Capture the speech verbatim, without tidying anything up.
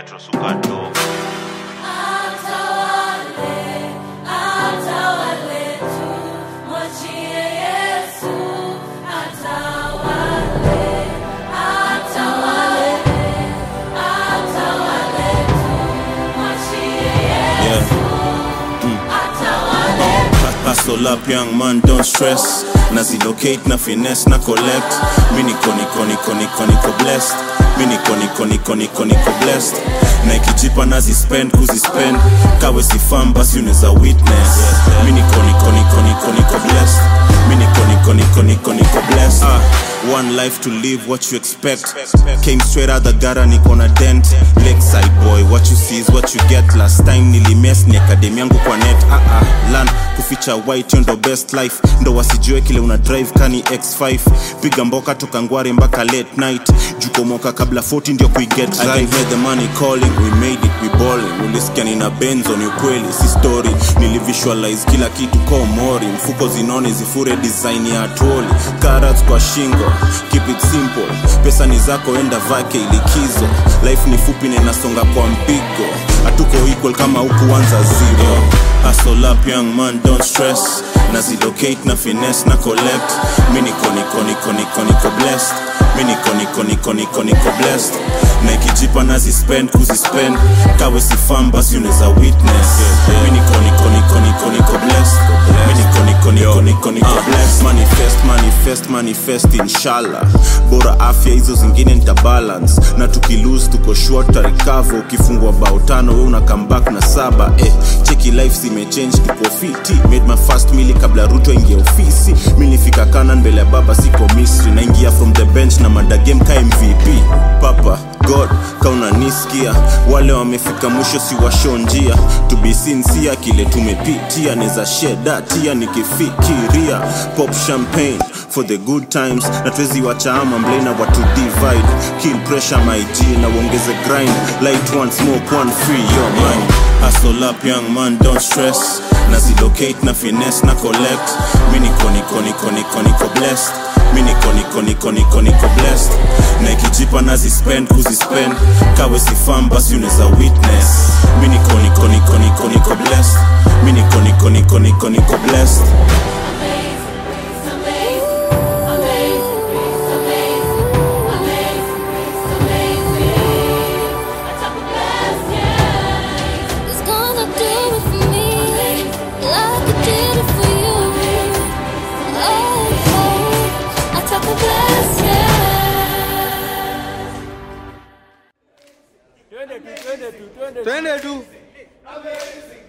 metro suka dogo. Hustle up young man, don't stress. Nazi locate na finesse na collect. Mini koni koni koni koni ko blessed. Mini koni koni koni koni ko blessed. Na ikijipa nazi spend kuzi spend. Kawe si fan basi uneza witness. Mini koni koni koni koni ko blessed. Mini koni koni koni koni ko blessed. Ah, one life to live, what you expect. Came straight out the gutter, niko na dent. Lakeside boy, what you see is what you get. Last time nilimess ni academy yangu kwa net. Ah ah, land kuficha white ndo best life. Ndo wasijue kile una drive kani X five. Piga mboka toka ngware mpaka late night. Juko moka kabla forty ndio kui get right. I can hear the money calling, we made it, we balling. Ulisikia nina benzo ni ukweli, si story. Nilivisualize kila kitu kwa mori. Mfuko zinone zifure design ya atoli. Carrots kwa shingo, keep it simple. Pesa ni zako enda vake ilikizo. Life ni fupi na inasonga kwa mpigo. Hatuko equal kama hukuanza zero. Hustle up young man, don't stress. Nazi locate na finesse na collect. Mini koni koni koni koni ko blessed. Mini koni koni koni koni ko blessed. Na ikijipa nazi spend kuzi spend. Kawe si fan basi uneza witness. Mini koni koni koni koni ko blessed. Mini koni koni koni koni ko blessed. Manifest manifest manifest inshallah. Bora afya hizo zingine nita balance. Na tukilose tuko short ta recover. Ukifungwa bao tano wewe una come back na saba. Eh, cheki life sime change tuko fiti. Made my first meal kabla Ruto ingia ofisi. Mimi nifika Kanan mbele ya baba siko Misri. Na ingia from the bench na manda game ka M V P. Papa God kauna nisikia. Wale wamefika mwisho si washo njia. To be sincere kile tumepitia. Neza share datia nikifikiria. Pop champagne for the good times. Na tuwezi wacha ama mblena watu divide. Kill pressure my G na uongeze grind. Light one smoke one free your mind. Hustle up young man, don't stress. Nazi locate na finesse na collect. Mini koni koni koni koni ko blessed. Mini koni koni koni koni ko blessed. Na ikijipa nazi spend kuzi spend. Kawe si fan basi uneza witness. Mini koni koni koni koni ko blessed. Mini koni koni koni koni ko blessed. Twende tu, twende tu, twende tu.